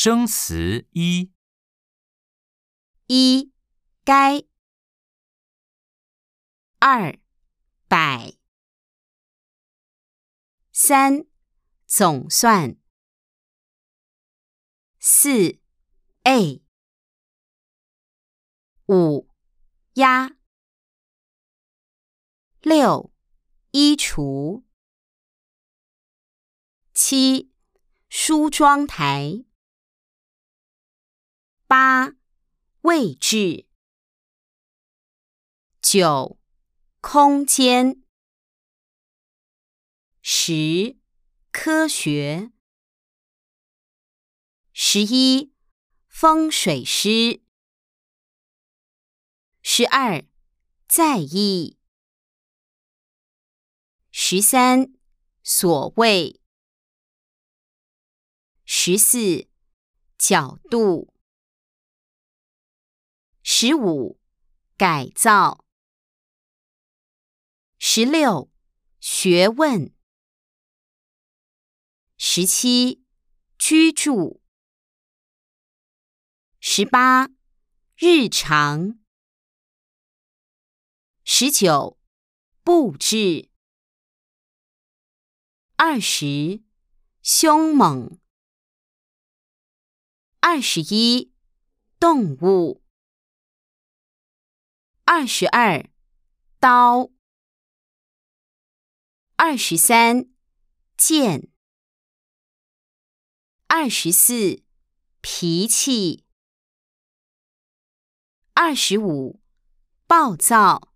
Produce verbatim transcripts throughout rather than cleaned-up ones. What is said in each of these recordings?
生词一。 一，该。二，百。三，总算。四 A。五，压。六，衣橱。七，梳妆台。八，位置。九，空间。十，科学。十一，风水师。十二，在意。十三，所谓。十四，角度。十五，改造。十六，学问。十七，居住。十八，日常。十九，布置。二十，凶猛。二十一，动物。二十二，刀。二十三，剑。二十四，脾气。二十五，暴躁。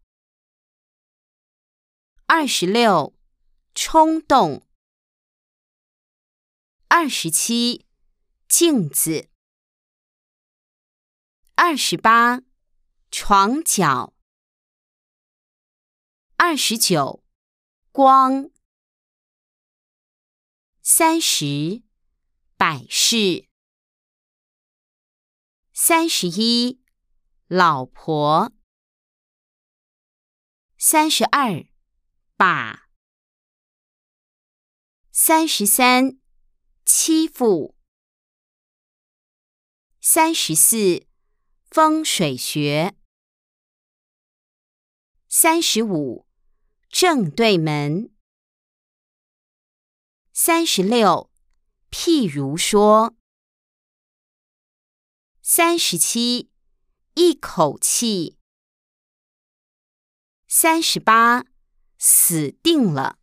二十六，冲动。二十七，镜子。二十八，床脚。二十九，光。三十，百事。三十一，老婆。三十二，把。三十三，欺负。三十四，风水学。三十五，正对门。三十六，譬如说。三十七，一口气。三十八，死定了。